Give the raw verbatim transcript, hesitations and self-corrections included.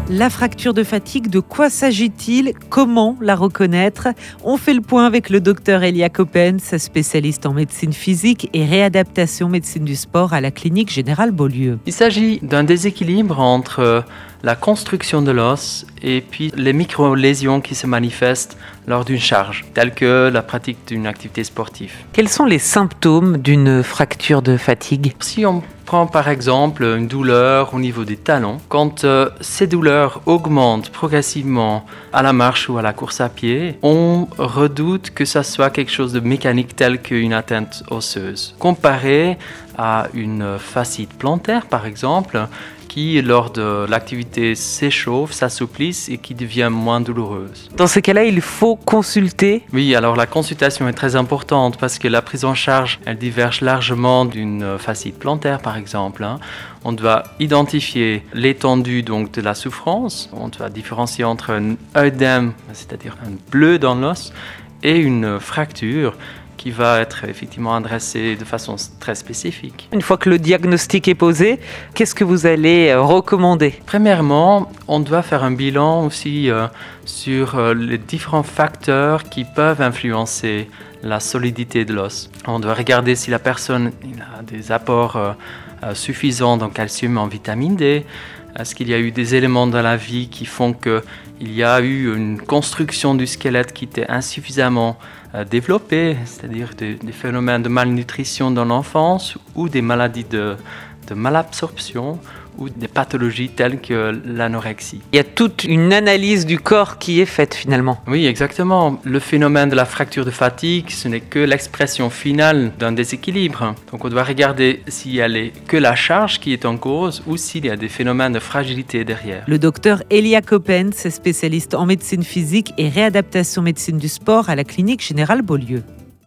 La fracture de fatigue, de quoi s'agit-il? Comment la reconnaître? On fait le point avec le docteur Elia Coppens, spécialiste en médecine physique et réadaptation médecine du sport à la clinique Générale Beaulieu. Il s'agit d'un déséquilibre entre la construction de l'os et puis les micro-lésions qui se manifestent lors d'une charge, telles que la pratique d'une activité sportive. Quels sont les symptômes d'une fracture de fatigue? Si on prend par exemple une douleur au niveau des talons, quand euh, ces douleurs augmentent progressivement à la marche ou à la course à pied, on redoute que ça soit quelque chose de mécanique tel qu'une atteinte osseuse. Comparé à une fasciite plantaire par exemple, qui, lors de l'activité, s'échauffe, s'assouplisse et qui devient moins douloureuse. Dans ces cas-là, il faut consulter? Oui, alors la consultation est très importante parce que la prise en charge, elle diverge largement d'une fasciite plantaire, par exemple. Hein. On doit identifier l'étendue donc, de la souffrance. On doit différencier entre un œdème, c'est-à-dire un bleu dans l'os, et une fracture qui va être effectivement adressé de façon très spécifique. Une fois que le diagnostic est posé, qu'est-ce que vous allez recommander? Premièrement, on doit faire un bilan aussi euh, sur euh, les différents facteurs qui peuvent influencer la solidité de l'os. On doit regarder si la personne a des apports euh, euh, suffisants en calcium, en vitamine D. Est-ce qu'il y a eu des éléments dans la vie qui font qu'il y a eu une construction du squelette qui était insuffisamment euh, développée, c'est-à-dire des, des phénomènes de malnutrition dans l'enfance ou des maladies de, de malabsorption ou des pathologies telles que l'anorexie. Il y a toute une analyse du corps qui est faite finalement. Oui, exactement. Le phénomène de la fracture de fatigue, ce n'est que l'expression finale d'un déséquilibre. Donc on doit regarder s'il y a les, que la charge qui est en cause ou s'il y a des phénomènes de fragilité derrière. Le docteur Elia Coppens, spécialiste en médecine physique et réadaptation médecine du sport à la clinique Générale Beaulieu.